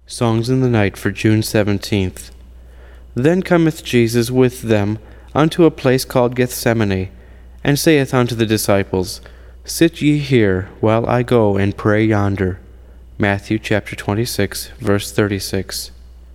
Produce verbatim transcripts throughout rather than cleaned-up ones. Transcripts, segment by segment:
Songs in the Night for June seventeenth. Then cometh Jesus with them unto a place called Gethsemane, and saith unto the disciples, Sit ye here, while I go and pray yonder. Matthew chapter twenty-six, verse thirty-six.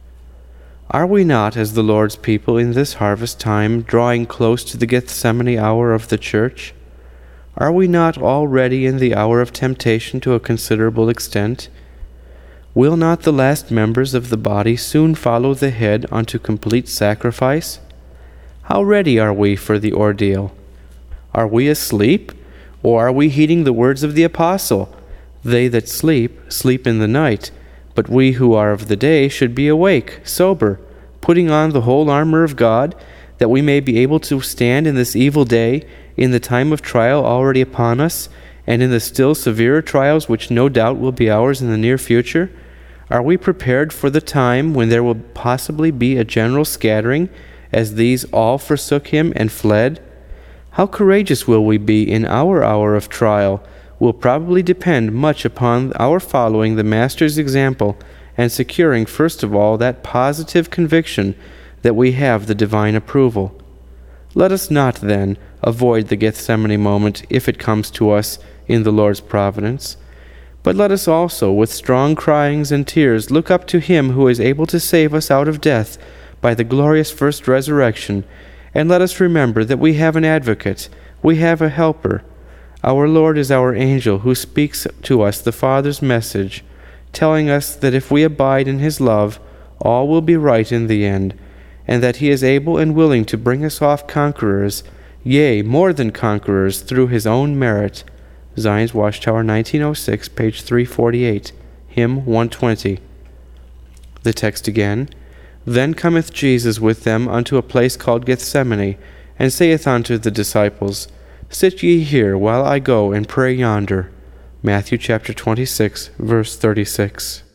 Are we not, as the Lord's people in this harvest time, drawing close to the Gethsemane hour of the church? Are we not already in the hour of temptation to a considerable extent? Will not the last members of the body soon follow the head unto complete sacrifice? How ready are we for the ordeal? Are we asleep, or are we heeding the words of the apostle? They that sleep, sleep in the night, but we who are of the day should be awake, sober, putting on the whole armor of God, that we may be able to stand in this evil day, in the time of trial already upon us, and in the still severer trials which no doubt will be ours in the near future? Are we prepared for the time when there will possibly be a general scattering, as these all forsook him and fled? How courageous will we be in our hour of trial will probably depend much upon our following the Master's example and securing first of all that positive conviction that we have the divine approval. Let us not, then, avoid the Gethsemane moment if it comes to us in the Lord's providence. But let us also, with strong cryings and tears, look up to him who is able to save us out of death by the glorious first resurrection, and let us remember that we have an advocate, we have a helper. Our Lord is our angel who speaks to us the Father's message, telling us that if we abide in his love, all will be right in the end, and that he is able and willing to bring us off conquerors, yea, more than conquerors, through his own merit. Zion's Watchtower, nineteen oh six, page three forty-eight, hymn one twenty. The text again. Then cometh Jesus with them unto a place called Gethsemane, and saith unto the disciples, Sit ye here, while I go and pray yonder. Matthew chapter twenty-six, verse thirty-six.